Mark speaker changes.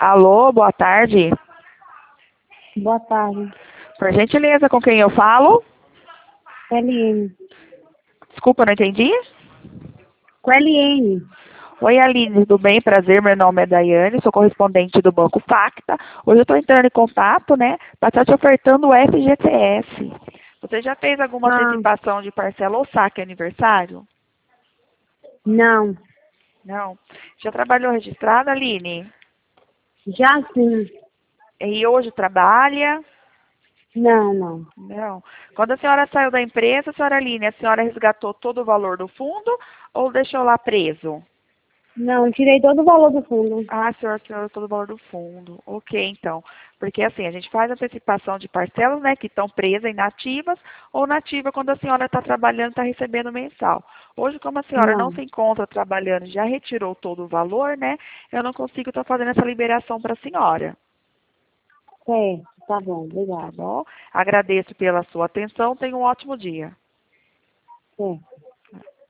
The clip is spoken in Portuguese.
Speaker 1: Alô, boa tarde.
Speaker 2: Boa tarde.
Speaker 1: Por gentileza, com quem eu falo?
Speaker 2: Eliene.
Speaker 1: Desculpa, não entendi.
Speaker 2: Com Eliene.
Speaker 1: Oi, Aline, tudo bem? Prazer, meu nome é Daiane, sou correspondente do Banco Facta. Hoje eu estou entrando em contato, né, para estar te ofertando o FGTS. Você já fez alguma antecipação de parcela ou saque aniversário?
Speaker 2: Não.
Speaker 1: Não. Já trabalhou registrada, Aline?
Speaker 2: Já sim.
Speaker 1: E hoje trabalha?
Speaker 2: Não.
Speaker 1: Não. Quando a senhora saiu da empresa, senhora Aline, a senhora resgatou todo o valor do fundo ou deixou lá preso?
Speaker 2: Não, tirei todo o valor do fundo.
Speaker 1: Ah, a senhora tirou todo o valor do fundo. Ok, então. Porque assim, a gente faz antecipação de parcelas, né, que estão presas, inativas, ou nativa quando a senhora está trabalhando e está recebendo mensal. Hoje, como a senhora não
Speaker 2: Não.
Speaker 1: se encontra trabalhando e já retirou todo o valor, né, eu não consigo estar fazendo essa liberação para a senhora.
Speaker 2: Certo, tá bom,
Speaker 1: Tá
Speaker 2: obrigada.
Speaker 1: bom? Agradeço pela sua atenção. Tenha um ótimo dia.
Speaker 2: Certo.